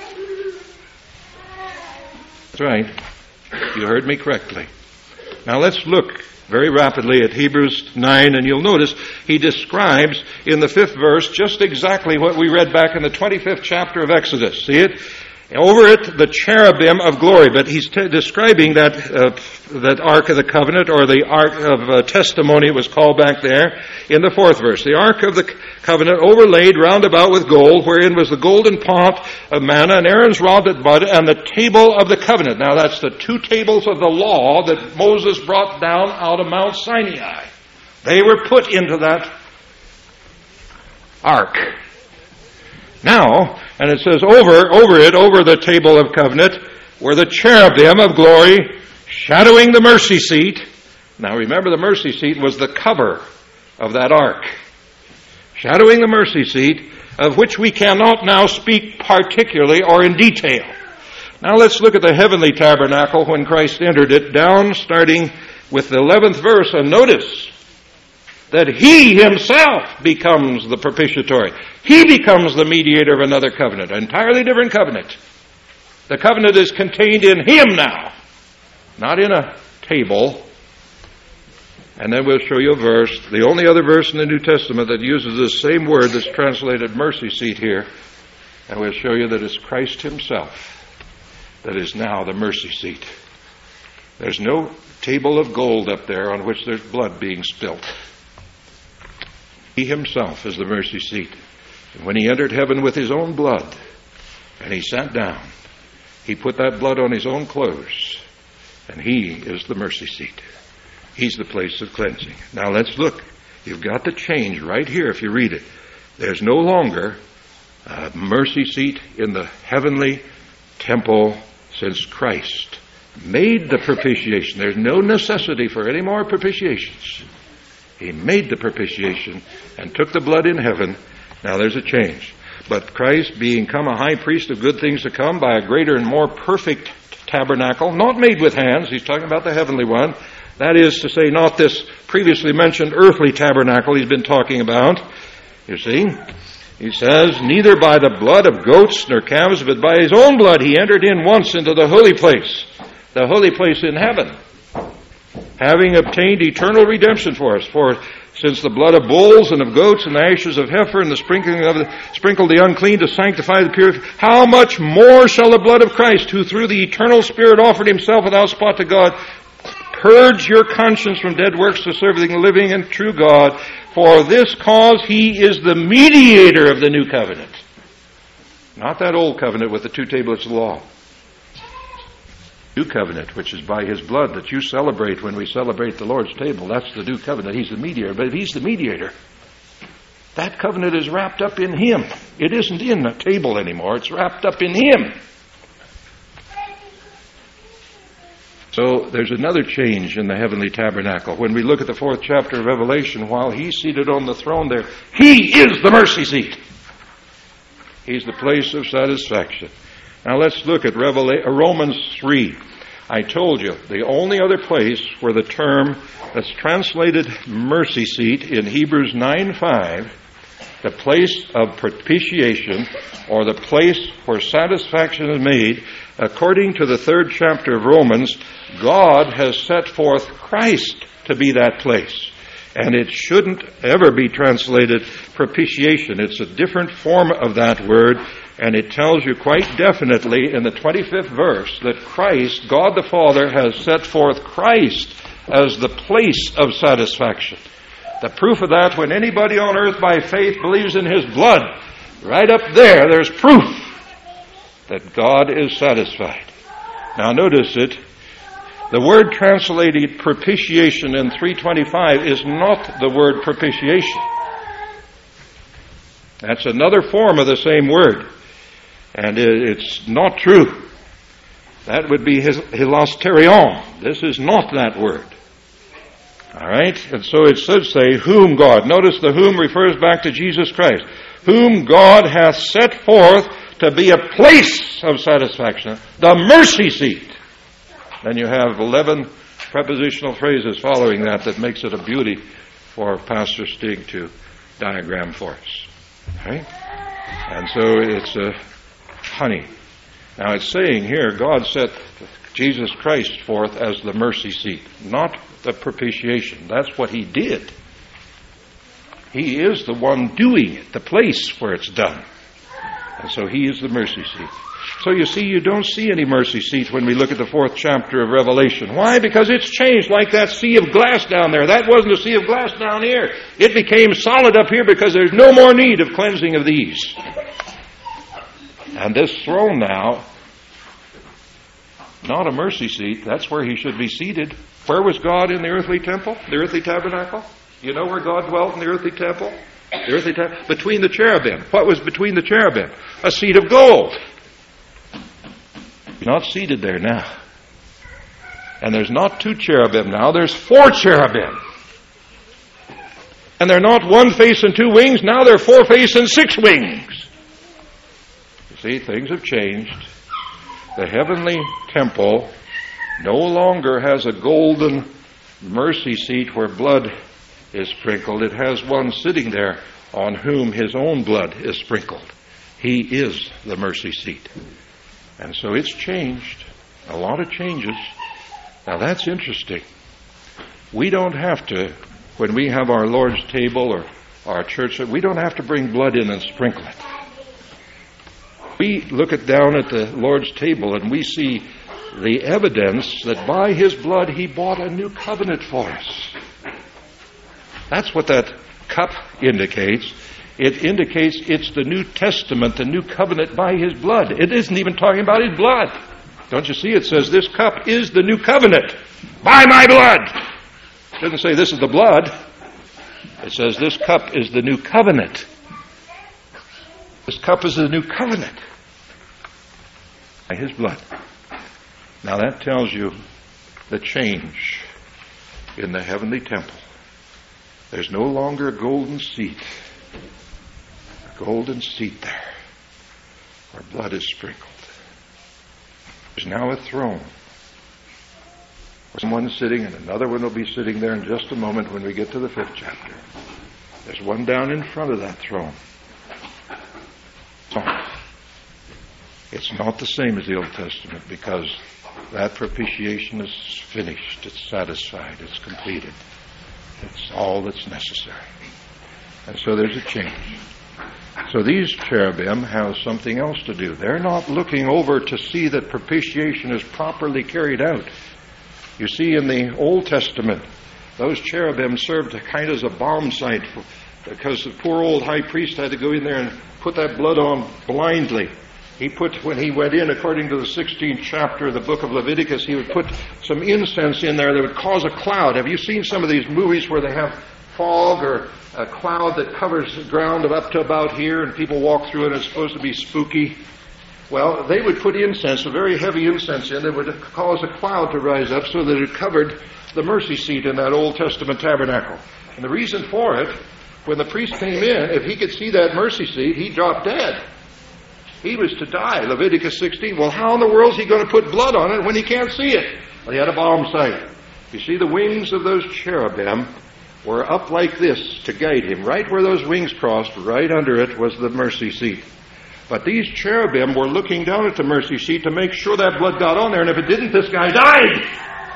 That's right. You heard me correctly. Now let's look very rapidly at Hebrews nine, and you'll notice he describes in the fifth verse just exactly what we read back in the twenty-fifth chapter of Exodus. See it? Over it, the cherubim of glory. But he's t- describing that uh, that Ark of the Covenant, or the Ark of uh, Testimony, it was called back there, in the fourth verse. The Ark of the Covenant overlaid round about with gold, wherein was the golden pot of manna, and Aaron's rod that budded, and the table of the covenant. Now that's the two tables of the law that Moses brought down out of Mount Sinai. They were put into that Ark. Now, and it says over, over it, over the table of covenant, were the cherubim of glory, shadowing the mercy seat. Now remember, the mercy seat was the cover of that ark. Shadowing the mercy seat, of which we cannot now speak particularly or in detail. Now let's look at the heavenly tabernacle when Christ entered it, down starting with the eleventh verse, and notice that He Himself becomes the propitiatory. He becomes the mediator of another covenant, an entirely different covenant. The covenant is contained in Him now, not in a table. And then we'll show you a verse, the only other verse in the New Testament that uses this same word that's translated mercy seat here, and we'll show you that it's Christ Himself that is now the mercy seat. There's no table of gold up there on which there's blood being spilt. He Himself is the mercy seat. And when He entered heaven with His own blood, and He sat down, He put that blood on His own clothes, and He is the mercy seat. He's the place of cleansing. Now let's look. You've got the change right here if you read it. There's no longer a mercy seat in the heavenly temple since Christ made the propitiation. There's no necessity for any more propitiations. He made the propitiation and took the blood in heaven. Now there's a change. But Christ, being come a high priest of good things to come by a greater and more perfect tabernacle, not made with hands, he's talking about the heavenly one. That is to say, not this previously mentioned earthly tabernacle he's been talking about. You see, he says, neither by the blood of goats nor calves, but by His own blood He entered in once into the holy place, the holy place in heaven, having obtained eternal redemption for us. For since the blood of bulls and of goats and the ashes of heifer and the sprinkling of the, sprinkled the unclean to sanctify the pure, how much more shall the blood of Christ, who through the eternal Spirit offered Himself without spot to God, purge your conscience from dead works to serve the living and true God. For this cause He is the mediator of the new covenant. Not that old covenant with the two tablets of the law. New covenant, which is by His blood that you celebrate when we celebrate the Lord's table. That's the new covenant. He's the mediator. But if He's the mediator, that covenant is wrapped up in Him. It isn't in a table anymore. It's wrapped up in Him. So there's another change in the heavenly tabernacle. When we look at the fourth chapter of Revelation, while He's seated on the throne there, He is the mercy seat. He's the place of satisfaction. Now let's look at Revela- Romans three. I told you, the only other place where the term that's translated mercy seat in Hebrews nine five, the place of propitiation, or the place where satisfaction is made, according to the third chapter of Romans, God has set forth Christ to be that place. And it shouldn't ever be translated propitiation. It's a different form of that word, and it tells you quite definitely in the twenty-fifth verse that Christ, God the Father, has set forth Christ as the place of satisfaction. The proof of that, when anybody on earth by faith believes in His blood, right up there, there's proof that God is satisfied. Now notice it. The word translated propitiation in three twenty-five is not the word propitiation. That's another form of the same word. And it's not true. That would be hilasterion. This is not that word. All right? And so it should say, whom God. Notice the whom refers back to Jesus Christ. Whom God hath set forth to be a place of satisfaction. The mercy seat. Then you have eleven prepositional phrases following that that makes it a beauty for Pastor Stig to diagram for us. Okay? And so it's a honey. Now it's saying here, God set Jesus Christ forth as the mercy seat, not the propitiation. That's what He did. He is the one doing it, the place where it's done. And so He is the mercy seat. So you see, you don't see any mercy seat when we look at the fourth chapter of Revelation. Why? Because it's changed like that sea of glass down there. That wasn't a sea of glass down here. It became solid up here because there's no more need of cleansing of these. And this throne now, not a mercy seat, that's where He should be seated. Where was God in the earthly temple, the earthly tabernacle? You know where God dwelt in the earthly temple? The earthly tab- between the cherubim. What was between the cherubim? A seat of gold. He's not seated there now. And there's not two cherubim now, there's four cherubim. And they're not one face and two wings, now they're four face and six wings. You see, things have changed. The heavenly temple no longer has a golden mercy seat where blood is sprinkled. It has one sitting there on whom his own blood is sprinkled. He is the mercy seat. And so it's changed. A lot of changes. Now that's interesting. We don't have to, when we have our Lord's table or our church, we don't have to bring blood in and sprinkle it. We look at down at the Lord's table and we see the evidence that by his blood he bought a new covenant for us. That's what that cup indicates. It indicates it's the New Testament, the new covenant by his blood. It isn't even talking about his blood. Don't you see? It says this cup is the new covenant by my blood. It doesn't say this is the blood. It says this cup is the new covenant. This cup is the new covenant by his blood. Now that tells you the change in the heavenly temple. There's no longer a golden seat. A golden seat there where blood is sprinkled. There's now a throne. Someone's sitting and another one will be sitting there in just a moment when we get to the fifth chapter. There's one down in front of that throne. It's not the same as the Old Testament because that propitiation is finished. It's satisfied. It's completed. It's all that's necessary. And so there's a change. So these cherubim have something else to do. They're not looking over to see that propitiation is properly carried out. You see, in the Old Testament, those cherubim served kind of as a bomb site for, because the poor old high priest had to go in there and put that blood on blindly. He put, when he went in, according to the sixteenth chapter of the book of Leviticus, he would put some incense in there that would cause a cloud. Have you seen some of these movies where they have fog or a cloud that covers the ground of up to about here and people walk through it and it's supposed to be spooky? Well, they would put incense, a very heavy incense in, that would cause a cloud to rise up so that it covered the mercy seat in that Old Testament tabernacle. And the reason for it, when the priest came in, if he could see that mercy seat, he dropped dead. He was to die, Leviticus sixteen. Well, how in the world is he going to put blood on it when he can't see it? Well, he had a bomb sight. You see, the wings of those cherubim were up like this to guide him. Right where those wings crossed, right under it was the mercy seat. But these cherubim were looking down at the mercy seat to make sure that blood got on there, and if it didn't, this guy died.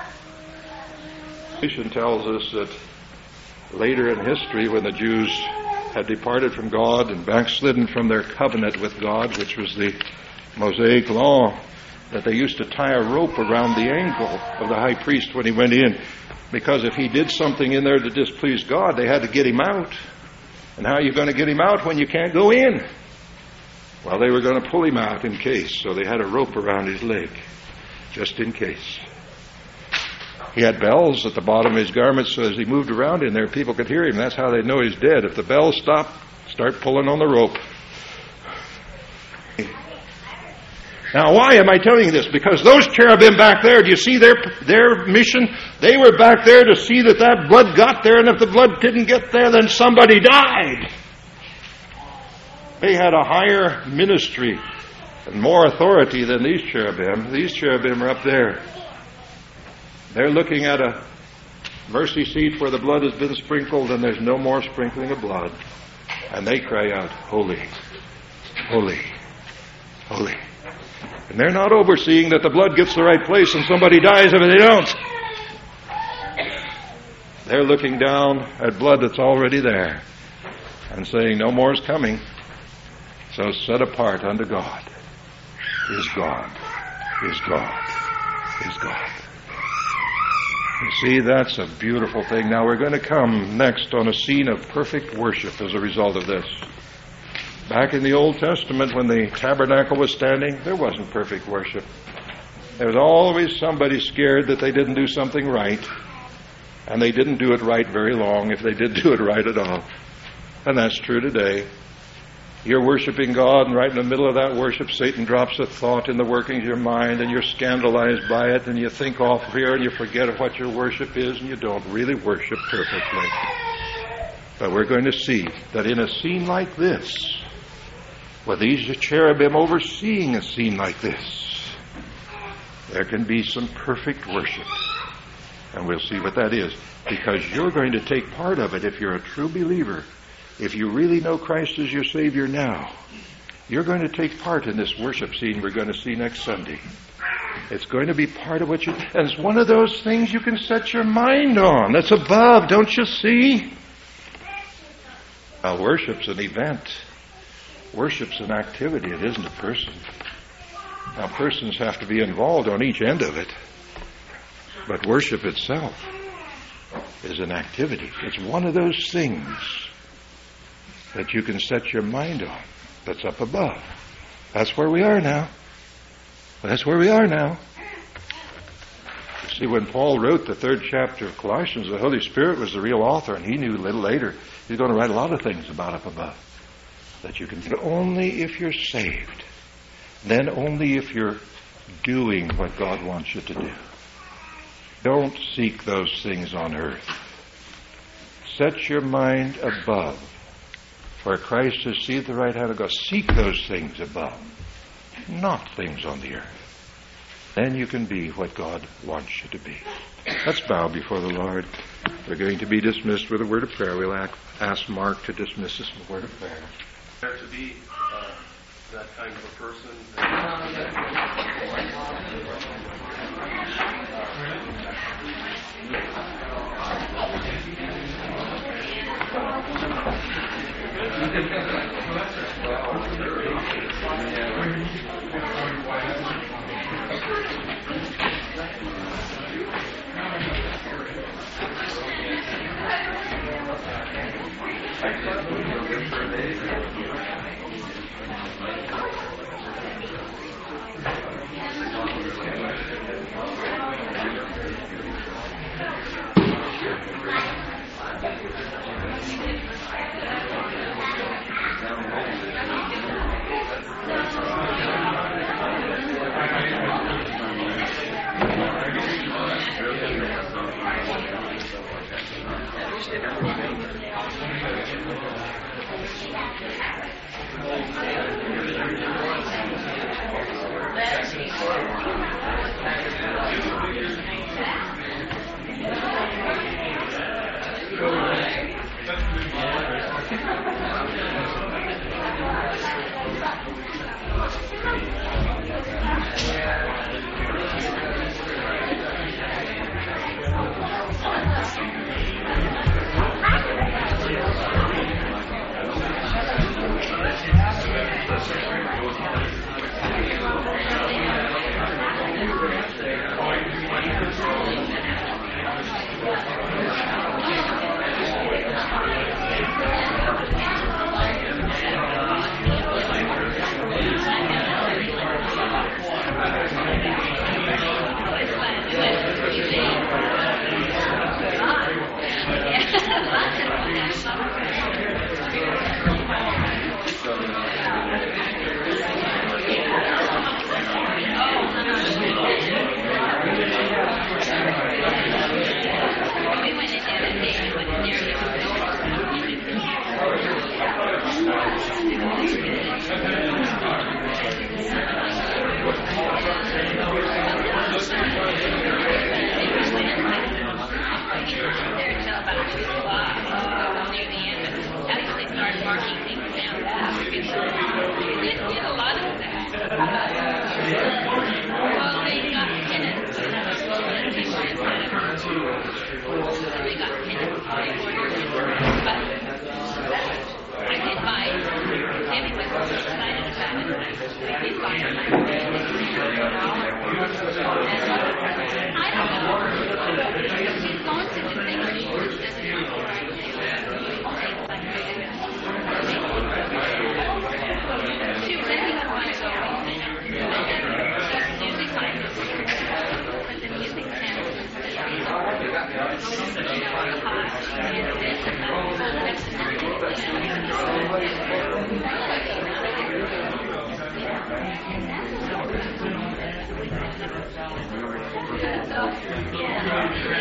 Revelation tells us that later in history, when the Jews had departed from God and backslidden from their covenant with God, which was the Mosaic law, that they used to tie a rope around the ankle of the high priest when he went in, because if he did something in there to displease God, they had to get him out. And how are you going to get him out when you can't go in? Well, they were going to pull him out in case, so they had a rope around his leg, just in case. He had bells at the bottom of his garments, so as he moved around in there, people could hear him. That's how they'd know he's dead. If the bells stop, start pulling on the rope. Now, why am I telling you this? Because those cherubim back there, do you see their their mission? They were back there to see that that blood got there, and if the blood didn't get there, then somebody died. They had a higher ministry and more authority than these cherubim. These cherubim are up there. They're looking at a mercy seat where the blood has been sprinkled and there's no more sprinkling of blood. And they cry out, holy, holy, holy. And they're not overseeing that the blood gets the right place and somebody dies if they don't. They're looking down at blood that's already there and saying, no more is coming. So set apart unto God is God, is God, is God. You see, that's a beautiful thing. Now we're going to come next on a scene of perfect worship as a result of this. Back in the Old Testament, when the tabernacle was standing, there wasn't perfect worship. There was always somebody scared that they didn't do something right, and they didn't do it right very long, if they did do it right at all. And that's true today. You're worshiping God, and right in the middle of that worship, Satan drops a thought in the workings of your mind, and you're scandalized by it, and you think off here, and you forget what your worship is, and you don't really worship perfectly. But we're going to see that in a scene like this, with these cherubim overseeing a scene like this, there can be some perfect worship. And we'll see what that is. Because you're going to take part of it if you're a true believer. If you really know Christ as your Savior now, you're going to take part in this worship scene we're going to see next Sunday. It's going to be part of what you... And it's one of those things you can set your mind on. That's above, don't you see? Now, worship's an event. Worship's an activity. It isn't a person. Now, persons have to be involved on each end of it. But worship itself is an activity. It's one of those things that you can set your mind on. That's up above. That's where we are now. That's where we are now. You see, when Paul wrote the third chapter of Colossians, the Holy Spirit was the real author, and he knew a little later he's going to write a lot of things about up above that you can do. Only if you're saved. Then only if you're doing what God wants you to do. Don't seek those things on earth. Set your mind above. For Christ is seated at the right hand of God. Seek those things above, not things on the earth. Then you can be what God wants you to be. Let's bow before the Lord. We're going to be dismissed with a word of prayer. We'll ask Mark to dismiss us with a word of prayer. There to be uh, that kind of a person. Yeah.